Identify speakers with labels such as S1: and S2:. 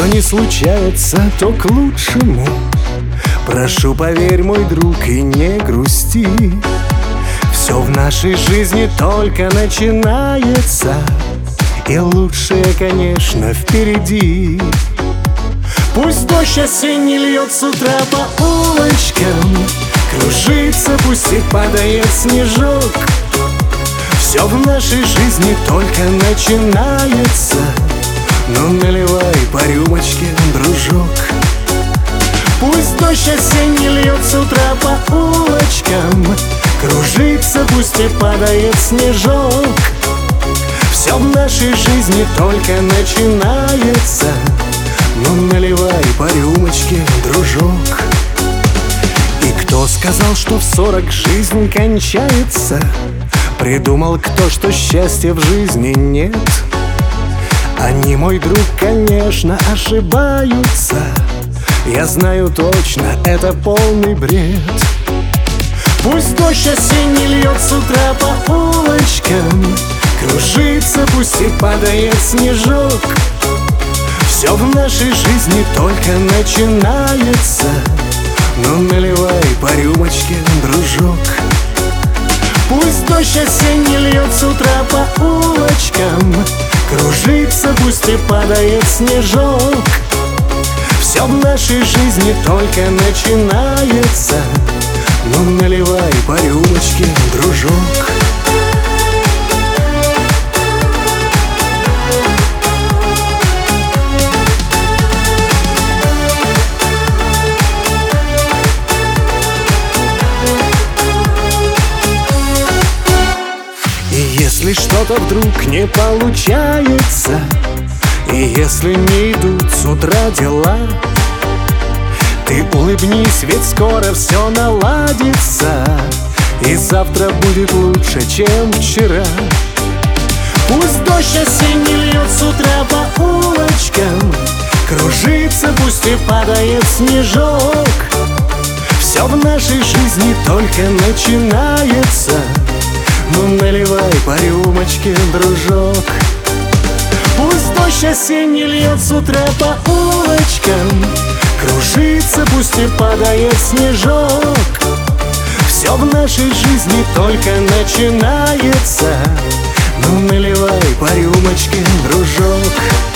S1: не случается, то к лучшему. Прошу, поверь, мой друг, и не грусти. Все в нашей жизни только начинается, и лучшее, конечно, впереди. Пусть дождь осенний льет с утра по улочкам, кружится, пусть и падает снежок. Все в нашей жизни только начинается, но наливай по рюмочке, дружок. Пусть дождь осенний льет с утра по улочкам, кружится, пусть и падает снежок. Все в нашей жизни только начинается, но наливай по рюмочке, дружок. И кто сказал, что в 40 жизнь кончается? Придумал кто, что счастья в жизни нет? Они, мой друг, конечно, ошибаются. Я знаю точно, это полный бред. Пусть дождь осенний льет с утра по улочкам, кружится, пусть и падает снежок. Все в нашей жизни только начинается, но наливай по рюмочке, дружок. Пусть дождь осенний льет с утра по улочкам, кружится, пусть и падает снежок. Все в нашей жизни только начинается, но наливай по рюмочке, дружок. Если что-то вдруг не получается, и если не идут с утра дела, ты улыбнись, ведь скоро все наладится, и завтра будет лучше, чем вчера. Пусть дождь осенний льет с утра по улочкам, кружится, пусть и падает снежок. Все в нашей жизни только начинается, ну наливай по рюмочке, дружок. Пусть дождь осенний льет с утра по улочкам, кружится, пусть и падает снежок. Все в нашей жизни только начинается, ну наливай по рюмочке, дружок.